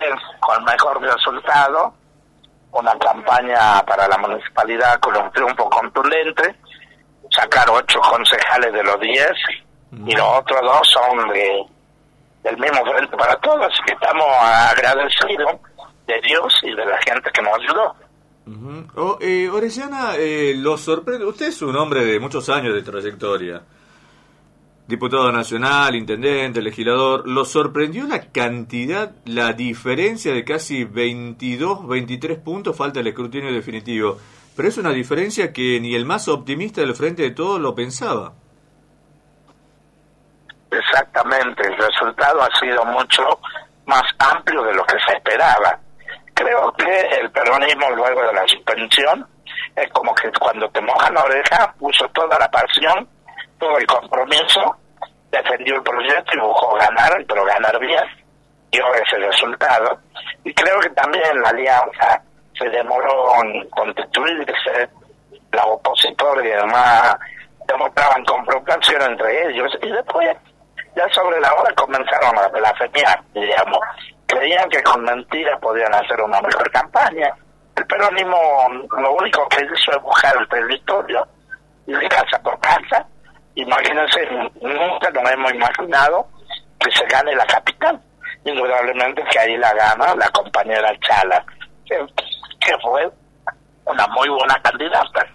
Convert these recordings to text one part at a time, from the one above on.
con mejor resultado, una campaña para la municipalidad con un triunfo contundente, sacar 8 concejales de los 10 y los otros 2 son del mismo Frente para Todos, así que estamos agradecidos de Dios y de la gente que nos ayudó. Orellana, lo sorprende, usted es un hombre de muchos años de trayectoria, diputado nacional, intendente, legislador. ¿Lo sorprendió la cantidad, la diferencia de casi 22, 23 puntos? Falta el escrutinio definitivo, pero es una diferencia que ni el más optimista del Frente de Todos lo pensaba. Exactamente, el resultado ha sido mucho más amplio de lo que se esperaba. Creo que el peronismo, luego de la suspensión, es como que cuando te mojan la oreja, puso toda la pasión, todo el compromiso, defendió el proyecto y buscó ganar, pero ganar bien, dio ese resultado. Y creo que también la alianza se demoró en constituirse, los opositores y demás demostraban confrontación entre ellos, y después, ya sobre la hora, comenzaron a blasfemiar, digamos. Creían que con mentiras podían hacer una mejor campaña. El peronismo lo único que hizo es buscar el territorio, ir casa por casa. Imagínense, nunca nos hemos imaginado que se gane la capital. Indudablemente que ahí la gana la compañera Chala, que fue una muy buena candidata.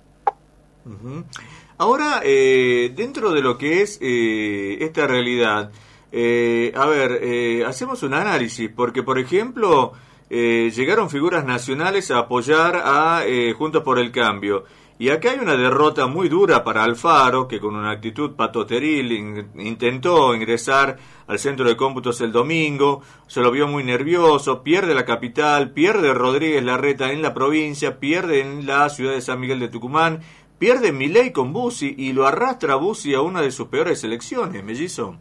Ahora, dentro de lo que es esta realidad, hacemos un análisis, porque, por ejemplo, llegaron figuras nacionales a apoyar a Juntos por el Cambio, y acá hay una derrota muy dura para Alfaro, que con una actitud patoteril intentó ingresar al centro de cómputos el domingo, se lo vio muy nervioso, pierde la capital, pierde Rodríguez Larreta en la provincia, pierde en la ciudad de San Miguel de Tucumán, pierde Milei con Bussi y lo arrastra Bussi a una de sus peores elecciones, mellizo.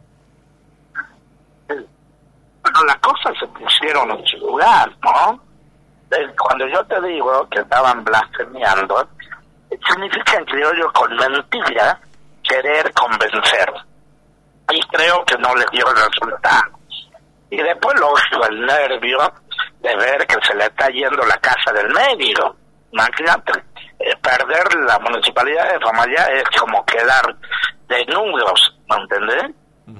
Bueno, las cosas se pusieron en su lugar, ¿no? Cuando yo te digo que estaban blasfemiando, significa, en criollo, con mentira, querer convencer. Y creo que no les dio el resultado. Y después, lógico, el nervio de ver que se le está yendo la casa del medio. Imagínate, perder la municipalidad de Famayá es como quedar desnudos, ¿me entendés?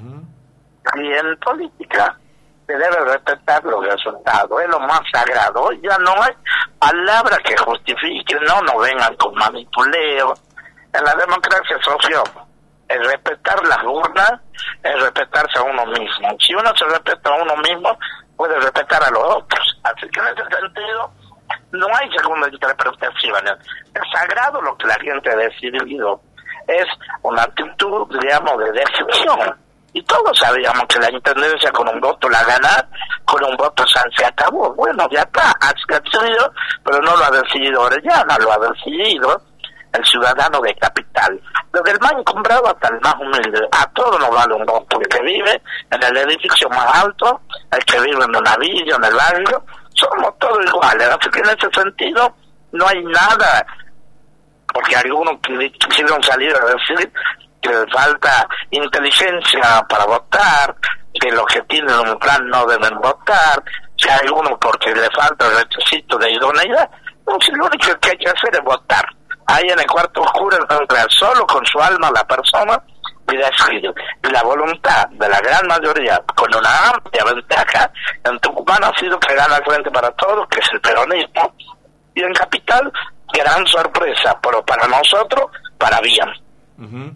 Y en política se debe respetar los resultados, es lo más sagrado. Ya no hay palabras que justifiquen, no vengan con manipuleo. En la democracia social, el respetar las urnas es respetarse a uno mismo. Si uno se respeta a uno mismo, puede respetar a los otros. Así que en ese sentido, no hay segunda interpretación. Es sagrado lo que la gente ha decidido. Es una actitud, digamos, de decisión. Y todos sabíamos que la intendencia con un voto la gana, con un voto se acabó. Bueno, ya está, ha decidido, pero no lo ha decidido Orellana, lo ha decidido el ciudadano de capital. Desde el más encumbrado hasta el más humilde, a todos nos vale un voto. El que vive en el edificio más alto, el que vive en una villa, en el barrio, somos todos iguales. Así que en ese sentido no hay nada, porque algunos quisieron salir a decir que falta inteligencia para votar, que los que tienen un plan no deben votar, si hay uno porque le falta el requisito de idoneidad. Entonces lo único que hay que hacer es votar. Ahí en el cuarto oscuro encontrar solo con su alma la persona y decidir. Y la voluntad de la gran mayoría, con una amplia ventaja, en Tucumán ha sido que gana el Frente para Todos, que es el peronismo, y en Capital, gran sorpresa, pero para nosotros, para bien.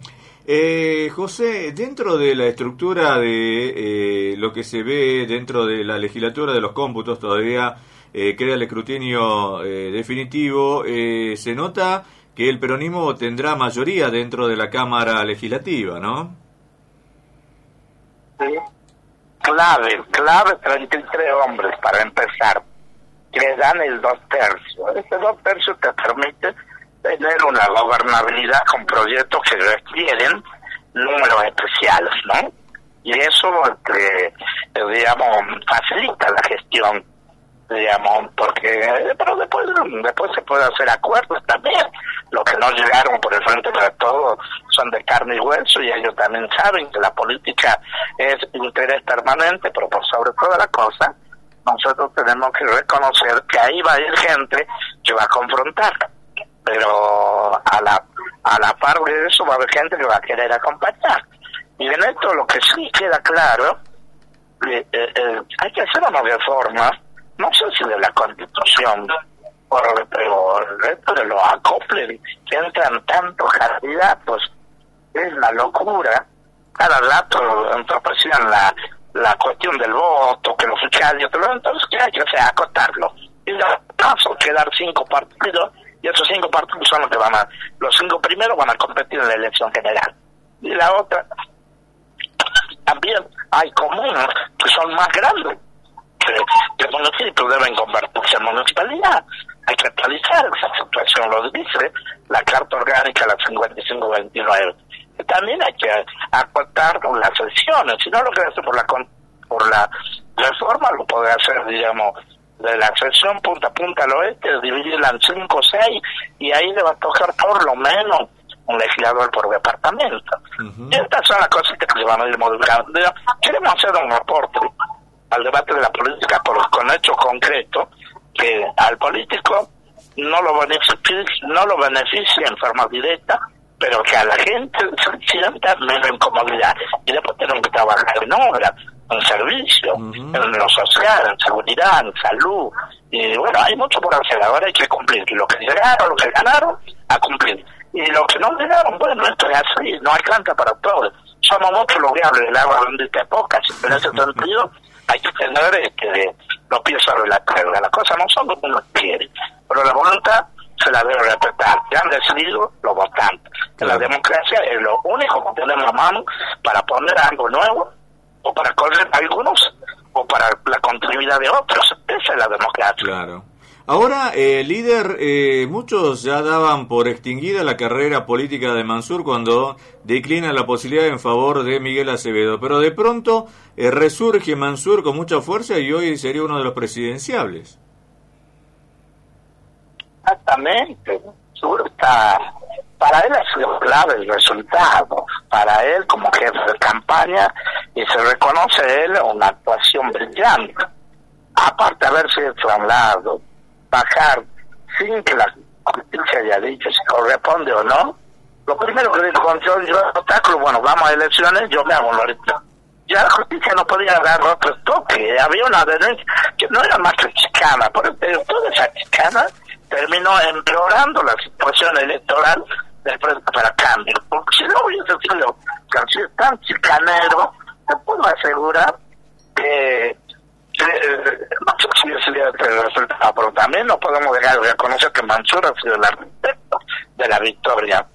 José, dentro de la estructura de lo que se ve dentro de la legislatura de los cómputos, todavía queda el escrutinio definitivo, se nota que el peronismo tendrá mayoría dentro de la Cámara Legislativa, ¿no? Sí. Clave, 33 hombres para empezar, que dan el 2/3. Ese 2/3 te permite tener una gobernabilidad con proyectos que requieren números especiales, ¿no? Y eso, digamos, facilita la gestión, digamos, porque pero después se puede hacer acuerdos también. Los que no llegaron por el Frente para Todos son de carne y hueso, y ellos también saben que la política es interés permanente, pero por sobre toda la cosa, nosotros tenemos que reconocer que ahí va a ir gente que va a confrontar, pero a la par de eso va a haber gente que va a querer acompañar. Y en esto lo que sí queda claro, hay que hacer una reforma, no sé si de la Constitución, pero el resto de los acoples, que entran tantos candidatos, es la locura. Cada rato entorpecían la cuestión del voto, que los fiscales, entonces ¿qué hay que hacer? Acotarlo. Y los casos quedar 5 partidos, y esos 5 partidos son los que los 5 primeros van a competir en la elección general. Y la otra, también hay comunas que son más grandes que municipios, deben convertirse en municipalidad. Hay que actualizar esa situación, lo dice la Carta Orgánica, la 5529. También hay que acotar las sesiones, si no lo que hace por la reforma lo puede hacer, digamos, de la sesión punta a punta al oeste, dividirla en 5 o 6, y ahí le va a tocar por lo menos un legislador por departamento. Y estas son las cositas que se van a ir modificando. Queremos hacer un aporte al debate de la política con hechos concretos que al político no lo beneficia en forma directa, pero que a la gente se sienta menos incomodidad. Y después tenemos que trabajar en obra, en servicio, en lo social, en seguridad, en salud. Y bueno, hay mucho por hacer. Ahora hay que cumplir. Lo que llegaron, lo que ganaron, a cumplir. Y lo que no llegaron, bueno, esto es así, no alcanza para todos. Somos muchos los que hablan del agua donde te pocas. En ese sentido, hay que tener los pies sobre la tierra. Las cosas no son como uno quiere, pero la voluntad se la debe respetar. Ya han decidido los votantes. Que la democracia es lo único que tenemos a mano para poner algo nuevo, o para correr algunos, o para la continuidad de otros. Esa es la democracia. Claro. Ahora, líder, muchos ya daban por extinguida la carrera política de Mansur cuando declina la posibilidad en favor de Miguel Acevedo, pero de pronto resurge Mansur con mucha fuerza y hoy sería uno de los presidenciables. Exactamente. Seguro está. Para él ha sido clave el resultado. Para él, como jefe de campaña, y se reconoce él una actuación brillante. Aparte de haberse hecho a un lado, bajar sin que la justicia haya dicho si corresponde o no. Lo primero que dijo con yo obstáculo, bueno, vamos a elecciones, yo me hago un lorito. Ya la justicia no podía dar otro toque. Había una denuncia que no era más que chicana, pero toda esa chicana terminó empeorando la situación electoral del Frente para Cambio. Porque si no hubiese sido tan chicanero, te puedo asegurar que no sé si hubiese sido el resultado, pero también no podemos dejar de reconocer que Mansur ha sido el arquitecto de la victoria.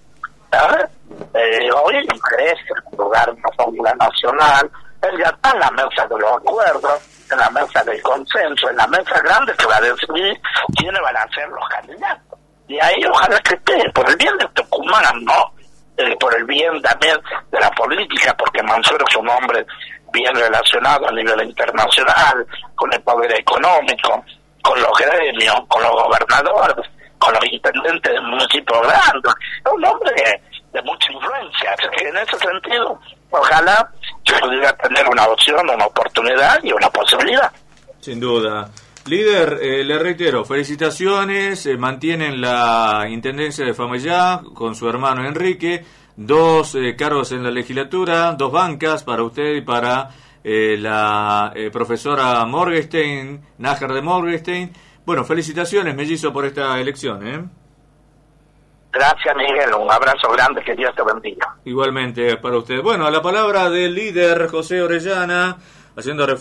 Hoy crece en lugar de una fórmula nacional, él ya está en la mesa de los acuerdos, en la mesa del consenso, en la mesa grande que va a decidir quiénes van a ser los candidatos. Y ahí ojalá que esté, por el bien de Tucumán, ¿no? Por el bien también de la política, porque Mansur es un hombre bien relacionado a nivel internacional, con el poder económico, con los gremios, con los gobernadores, con los intendentes de municipios grandes. Es un hombre de mucha influencia, así que en ese sentido, ojalá que pudiera tener una opción, una oportunidad y una posibilidad. Sin duda. Líder, le reitero, felicitaciones, mantienen la intendencia de Famellá con su hermano Enrique, 2 cargos en la legislatura, 2 bancas para usted y para la profesora Morgenstein, Nájar de Morgenstein. Bueno, felicitaciones, mellizo, por esta elección, Gracias, Miguel, un abrazo grande, que Dios te bendiga. Igualmente para usted. Bueno, a la palabra del líder José Orellana, haciendo referencia